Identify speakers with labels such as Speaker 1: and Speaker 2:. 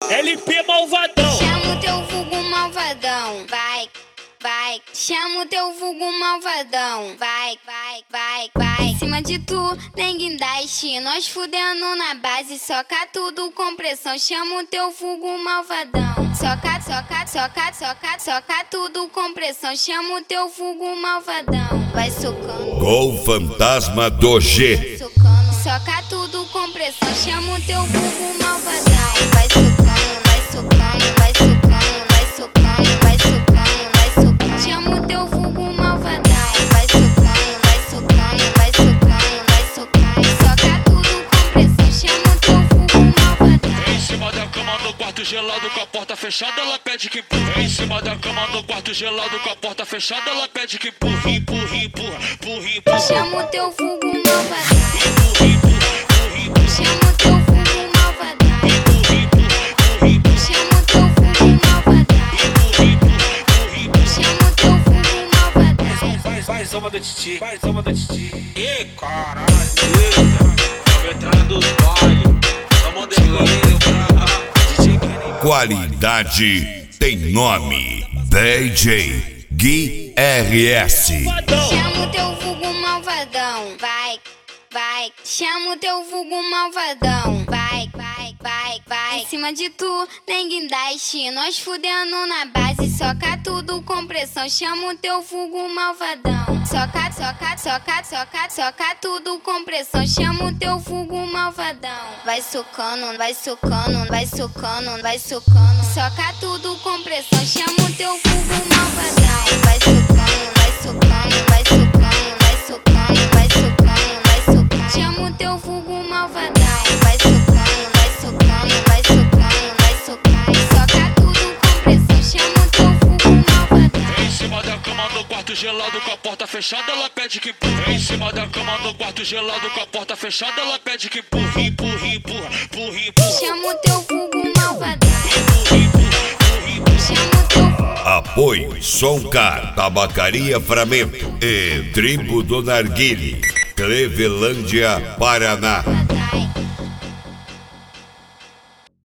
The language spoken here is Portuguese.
Speaker 1: LP malvadão.
Speaker 2: Chama o teu vulgo malvadão, vai, vai. Chama o teu vulgo malvadão, vai, vai, vai, vai. Em cima de tu, nem guindaste. Nós fudendo na base, soca tudo com pressão. Chama o teu vulgo malvadão. Soca, soca, soca, soca, soca tudo com pressão. Chama o teu vulgo malvadão. Vai socando.
Speaker 3: Gol Fantasma do G.
Speaker 2: Socando, soca tudo com pressão. Chama o teu vulgo malvadão. Vai socando, vai socando, vai socando, vai socando, vai socando, vai socando. Chama o teu vulgo malvadão. Vai socando, vai socando, vai socando, vai socando. Soca tudo com pressão. Chama o teu vulgo malvadão.
Speaker 1: Em cima da cama no quarto gelado com a porta fechada, ela pede que empurre. Em cima da cama no quarto gelado com a porta fechada, ela pede que empurre, empurre, empurra, empurre, empurra.
Speaker 2: Chama o teu vulgo malvadão.
Speaker 1: Empurre, empurra, empurre, empurra.
Speaker 2: Chama o teu vulgo malvadão.
Speaker 1: Empurre, empurra, empurre, empurra.
Speaker 2: Chama o teu vulgo malvadão.
Speaker 1: Empurre, empurra, empurre, empurra.
Speaker 2: Chama o teu vulgo malvadão.
Speaker 4: Faz uma da Titi, faz uma da Titi. Ih, caralho, eita. Entrada dos bailes, só modelinho pra DJ.
Speaker 3: Qualidade tem nome. DJ Gui RS.
Speaker 2: Chama o teu vulgo malvadão, vai, vai. Chama o teu vulgo malvadão, vai, vai, vai, vai. Em cima de tu, nem guindaste. Nós fudendo na base, soca tudo com pressão. Chama o teu vulgo malvadão. Soca, soca, soca, soca, soca tudo com pressão. Chama o teu vulgo malvadão. Vai socando, vai socando, vai socando, vai socando. Soca tudo com pressão. Chama o teu vulgo malvadão. Vai socando, vai socando, vai socando, vai socando, vai socando, vai socando. Chama o teu vulgo malvadão. Vai socando, vai socando, vai socando, vai socando. Soca tudo com pressão. Chama o teu vulgo malvadão.
Speaker 1: Em cima da cama no quarto gelado com a porta fechada, ela pede que empurre. Em cima da cama no quarto gelado com a porta fechada, ela pede que empurre, empurre, empurra, empurre, empurra.
Speaker 2: Chama o teu vulgo malvadão.
Speaker 1: Empurre, empurra, empurre, empurra.
Speaker 2: Chama o teu vulgo.
Speaker 3: Apoio Soncar, Tabacaria Framento e Tribo do Narguile, Clevelândia, Paraná.
Speaker 2: Vai,